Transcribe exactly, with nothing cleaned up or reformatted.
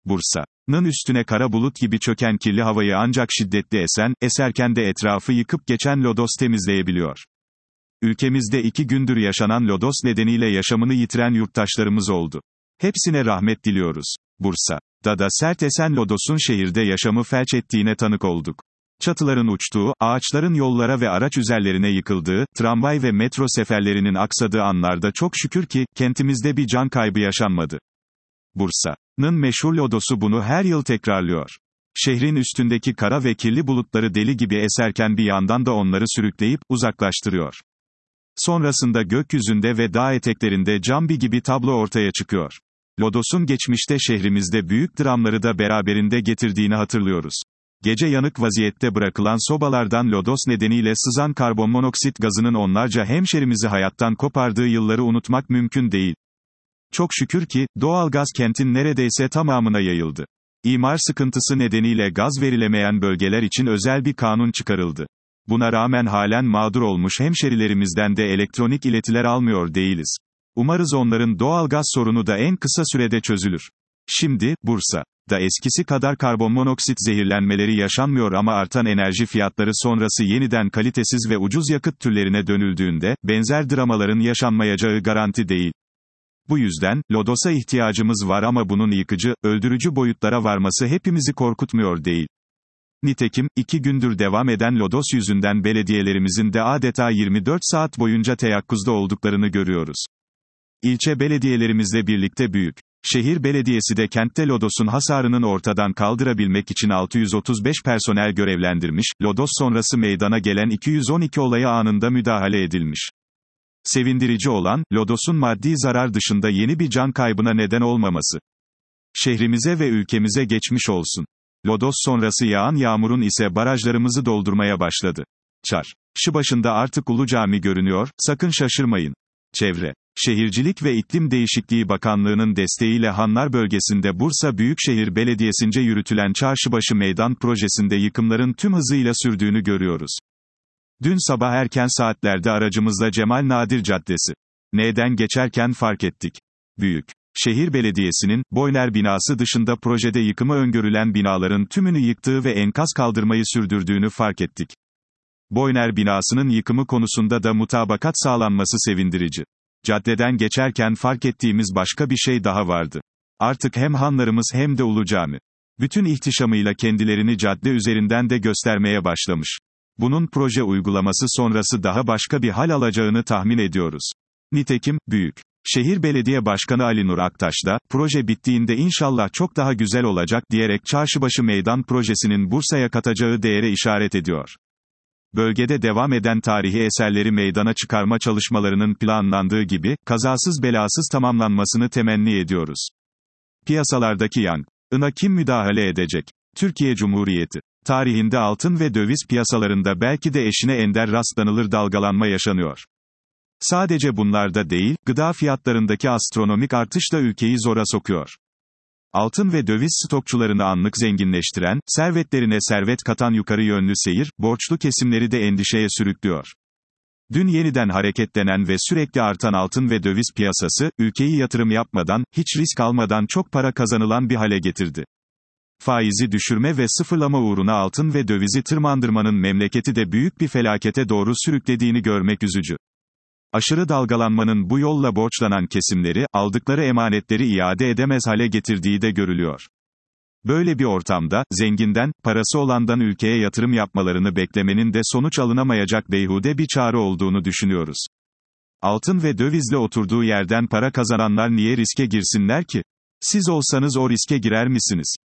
Bursa'nın üstüne kara bulut gibi çöken kirli havayı ancak şiddetli esen, eserken de etrafı yıkıp geçen lodos temizleyebiliyor. Ülkemizde iki gündür yaşanan lodos nedeniyle yaşamını yitiren yurttaşlarımız oldu. Hepsine rahmet diliyoruz. Bursa'da da sert esen lodosun şehirde yaşamı felç ettiğine tanık olduk. Çatıların uçtuğu, ağaçların yollara ve araç üzerlerine yıkıldığı, tramvay ve metro seferlerinin aksadığı anlarda çok şükür ki, kentimizde bir can kaybı yaşanmadı. Bursa'nın meşhur lodosu bunu her yıl tekrarlıyor. Şehrin üstündeki kara ve kirli bulutları deli gibi eserken bir yandan da onları sürükleyip, uzaklaştırıyor. Sonrasında gökyüzünde ve dağ eteklerinde cam bir gibi tablo ortaya çıkıyor. Lodosun geçmişte şehrimizde büyük dramları da beraberinde getirdiğini hatırlıyoruz. Gece yanık vaziyette bırakılan sobalardan lodos nedeniyle sızan karbonmonoksit gazının onlarca hemşerimizi hayattan kopardığı yılları unutmak mümkün değil. Çok şükür ki, doğalgaz kentin neredeyse tamamına yayıldı. İmar sıkıntısı nedeniyle gaz verilemeyen bölgeler için özel bir kanun çıkarıldı. Buna rağmen halen mağdur olmuş hemşerilerimizden de elektronik iletiler almıyor değiliz. Umarız onların doğalgaz sorunu da en kısa sürede çözülür. Şimdi, Bursa'da eskisi kadar karbonmonoksit zehirlenmeleri yaşanmıyor ama artan enerji fiyatları sonrası yeniden kalitesiz ve ucuz yakıt türlerine dönüldüğünde, benzer dramaların yaşanmayacağı garanti değil. Bu yüzden, lodosa ihtiyacımız var ama bunun yıkıcı, öldürücü boyutlara varması hepimizi korkutmuyor değil. Nitekim, iki gündür devam eden lodos yüzünden belediyelerimizin de adeta yirmi dört saat boyunca teyakkuzda olduklarını görüyoruz. İlçe belediyelerimizle birlikte büyük şehir belediyesi de kentte lodosun hasarının ortadan kaldırabilmek için altı yüz otuz beş personel görevlendirmiş, lodos sonrası meydana gelen iki yüz on iki olaya anında müdahale edilmiş. Sevindirici olan, lodosun maddi zarar dışında yeni bir can kaybına neden olmaması. Şehrimize ve ülkemize geçmiş olsun. Lodos sonrası yağan yağmurun ise barajlarımızı doldurmaya başladı. Çarşı başında artık Ulu Cami görünüyor, sakın şaşırmayın. Çevre, Şehircilik ve İklim Değişikliği Bakanlığı'nın desteğiyle Hanlar bölgesinde Bursa Büyükşehir Belediyesi'nce yürütülen Çarşıbaşı Meydan projesinde yıkımların tüm hızıyla sürdüğünü görüyoruz. Dün sabah erken saatlerde aracımızla Cemal Nadir Caddesi N'den geçerken fark ettik. Büyük Şehir Belediyesi'nin, Boyner binası dışında projede yıkımı öngörülen binaların tümünü yıktığı ve enkaz kaldırmayı sürdürdüğünü fark ettik. Boyner binasının yıkımı konusunda da mutabakat sağlanması sevindirici. Caddeden geçerken fark ettiğimiz başka bir şey daha vardı. Artık hem hanlarımız hem de Ulu Cami bütün ihtişamıyla kendilerini cadde üzerinden de göstermeye başlamış. Bunun proje uygulaması sonrası daha başka bir hal alacağını tahmin ediyoruz. Nitekim, Büyük Şehir Belediye Başkanı Ali Nur Aktaş da, proje bittiğinde inşallah çok daha güzel olacak diyerek Çarşıbaşı Meydan projesinin Bursa'ya katacağı değere işaret ediyor. Bölgede devam eden tarihi eserleri meydana çıkarma çalışmalarının planlandığı gibi, kazasız belasız tamamlanmasını temenni ediyoruz. Piyasalardaki yangına kim müdahale edecek? Türkiye Cumhuriyeti tarihinde altın ve döviz piyasalarında belki de eşine ender rastlanılır dalgalanma yaşanıyor. Sadece bunlarda değil, gıda fiyatlarındaki astronomik artış da ülkeyi zora sokuyor. Altın ve döviz stokçularını anlık zenginleştiren, servetlerine servet katan yukarı yönlü seyir, borçlu kesimleri de endişeye sürüklüyor. Dün yeniden hareketlenen ve sürekli artan altın ve döviz piyasası, ülkeyi yatırım yapmadan, hiç risk almadan çok para kazanılan bir hale getirdi. Faizi düşürme ve sıfırlama uğruna altın ve dövizi tırmandırmanın memleketi de büyük bir felakete doğru sürüklediğini görmek üzücü. Aşırı dalgalanmanın bu yolla borçlanan kesimleri, aldıkları emanetleri iade edemez hale getirdiği de görülüyor. Böyle bir ortamda, zenginden, parası olandan ülkeye yatırım yapmalarını beklemenin de sonuç alınamayacak beyhude bir çare olduğunu düşünüyoruz. Altın ve dövizle oturduğu yerden para kazananlar niye riske girsinler ki? Siz olsanız o riske girer misiniz?